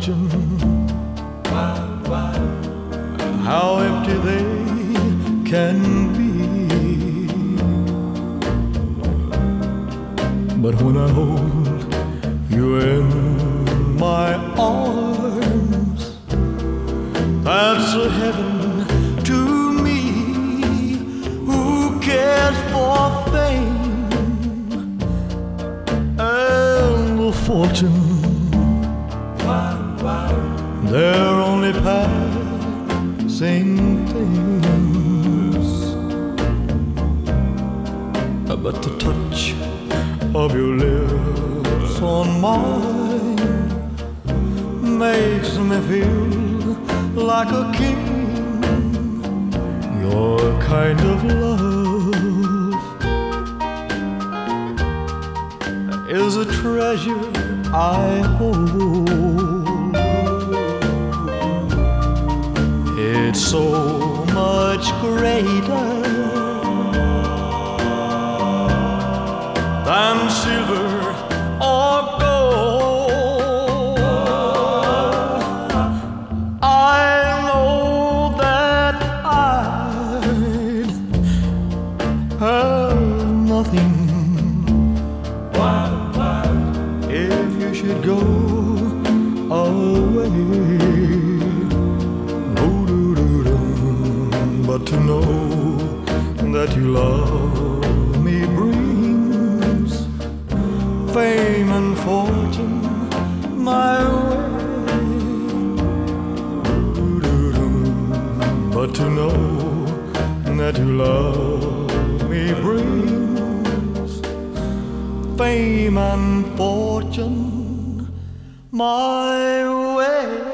fortune, how empty they can be. But when I hold you in my arms, that's a heaven to me. Who cares for fame and fortune? They're only passing things. But the touch of your lips on mine makes me feel like a king. Your kind of love is a treasure I hold. It's so much greater than silver or gold. I know that I'd have nothing if you should go away. But to know that you love me brings fame and fortune my way. But to know that you love me brings fame and fortune my way.